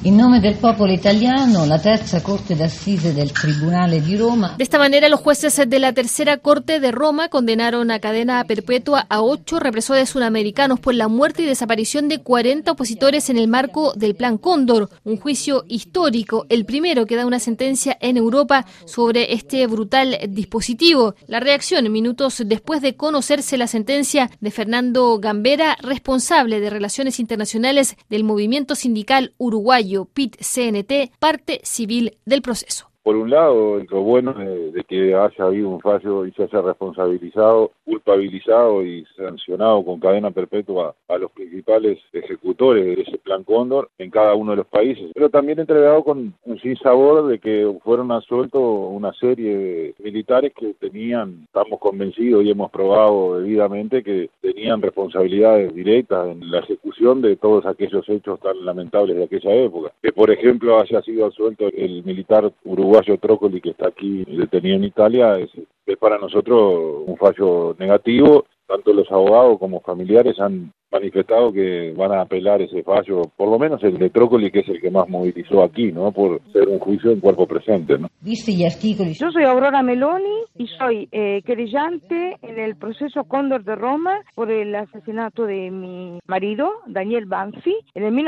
In nome del popolo italiano, la terza corte d'assise del Tribunale di Roma. De esta manera, los jueces de la tercera corte de Roma condenaron a cadena perpetua a 8 represores sudamericanos por la muerte y desaparición de 40 opositores en el marco del Plan Cóndor, un juicio histórico, el primero que da una sentencia en Europa sobre este brutal dispositivo. La reacción minutos después de conocerse la sentencia de Fernando Gambera, responsable de Relaciones Internacionales del movimiento sindical uruguayo PIT-CNT, parte civil del proceso. Por un lado, lo bueno de que haya habido un fallo y se haya responsabilizado, culpabilizado y sancionado con cadena perpetua a los principales ejecutores de ese Plan Cóndor en cada uno de los países, pero también entregado con un sinsabor de que fueron absueltos una serie de militares que estamos convencidos y hemos probado debidamente que tenían responsabilidades directas en la ejecución de todos aquellos hechos tan lamentables de aquella época. Que, por ejemplo, haya sido absuelto el militar uruguayo Trócoli, que está aquí detenido en Italia, es para nosotros un fallo negativo. Tanto los abogados como familiares han manifestado que van a apelar ese fallo, por lo menos el de Trócoli, que es el que más movilizó aquí, ¿no? Por ser un juicio en cuerpo presente, ¿no? Yo soy Aurora Meloni y soy querellante en el proceso Cóndor de Roma por el asesinato de mi marido, Daniel Banfi, en el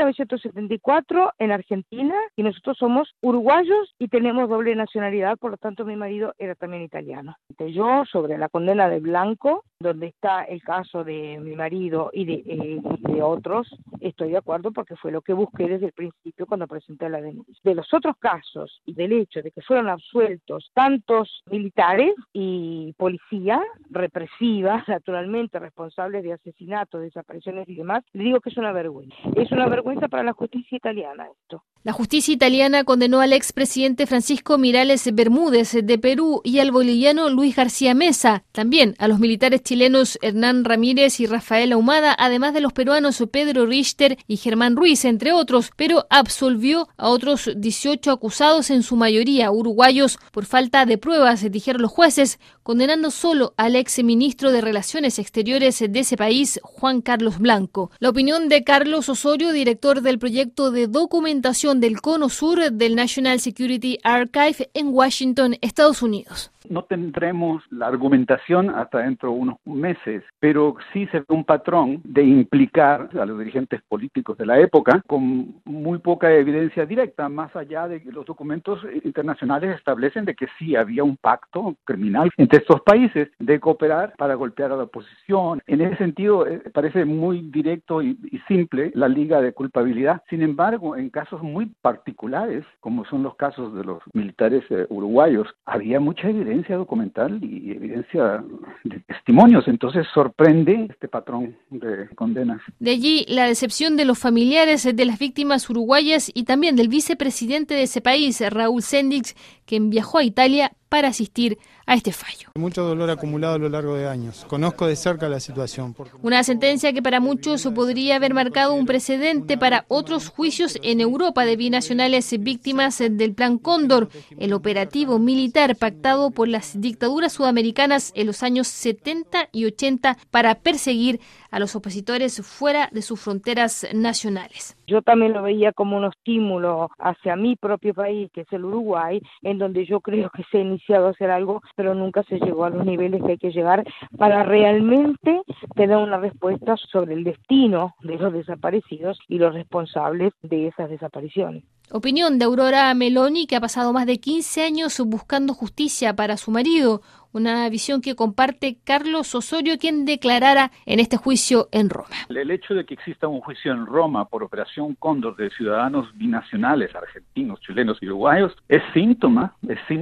1974 en Argentina, y nosotros somos uruguayos y tenemos doble nacionalidad, por lo tanto mi marido era también italiano. Yo, sobre la condena de Blanco, donde está el caso de mi marido y de otros, estoy de acuerdo porque fue lo que busqué desde el principio cuando presenté la denuncia. De los otros casos y del hecho de que fueron absueltos tantos militares y policía represiva, naturalmente responsables de asesinatos, desapariciones y demás, le digo que es una vergüenza. Es una vergüenza para la justicia italiana esto. La justicia italiana condenó al expresidente Francisco Miralles Bermúdez de Perú y al boliviano Luis García Mesa, también a los militares chilenos Hernán Ramírez y Rafael Ahumada, además de los peruanos Pedro Richter y Germán Ruiz, entre otros, pero absolvió a otros 18 acusados, en su mayoría uruguayos, por falta de pruebas, dijeron los jueces, condenando solo al exministro de Relaciones Exteriores de ese país, Juan Carlos Blanco. La opinión de Carlos Osorio, director del proyecto de documentación del Cono Sur del National Security Archive en Washington, Estados Unidos. No tendremos la argumentación hasta dentro de unos meses, pero sí se ve un patrón de implicar a los dirigentes políticos de la época con muy poca evidencia directa, más allá de que los documentos internacionales establecen de que sí había un pacto criminal entre estos países de cooperar para golpear a la oposición. En ese sentido, parece muy directo y simple la liga de culpabilidad. Sin embargo, en casos muy particulares, como son los casos de los militares uruguayos, había mucha evidencia documental y evidencia de testimonios, entonces sorprende este patrón de condenas. De allí la decepción de los familiares de las víctimas uruguayas y también del vicepresidente de ese país, Raúl Sendix, quien viajó a Italia para asistir a este fallo. Mucho dolor acumulado a lo largo de años. Conozco de cerca la situación. Una sentencia que para muchos podría haber marcado un precedente para otros juicios en Europa de binacionales víctimas del Plan Cóndor, el operativo militar pactado por las dictaduras sudamericanas en los años 70 y 80 para perseguir a los opositores fuera de sus fronteras nacionales. Yo también lo veía como un estímulo hacia mi propio país, que es el Uruguay, en donde yo creo que se ha iniciado a hacer algo, pero nunca se llegó a los niveles que hay que llegar para realmente tener una respuesta sobre el destino de los desaparecidos y los responsables de esas desapariciones. Opinión de Aurora Meloni, que ha pasado más de 15 años buscando justicia para su marido, una visión que comparte Carlos Osorio, quien declarara en este juicio en Roma. El hecho de que exista un juicio en Roma por Operación Cóndor de ciudadanos binacionales, argentinos, chilenos y uruguayos, es síntoma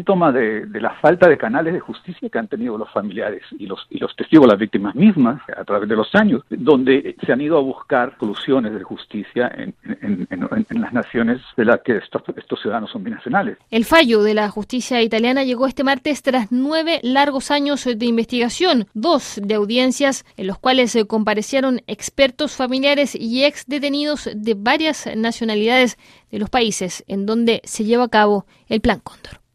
de la falta de canales de justicia que han tenido los familiares y los testigos, las víctimas mismas, a través de los años, donde se han ido a buscar soluciones de justicia en las naciones de las que estos ciudadanos son binacionales. El fallo de la justicia italiana llegó este martes tras 9 largos años de investigación, 2 de audiencias en los cuales comparecieron expertos, familiares y ex detenidos de varias nacionalidades de los países en donde se lleva a cabo el Plan Cóndor.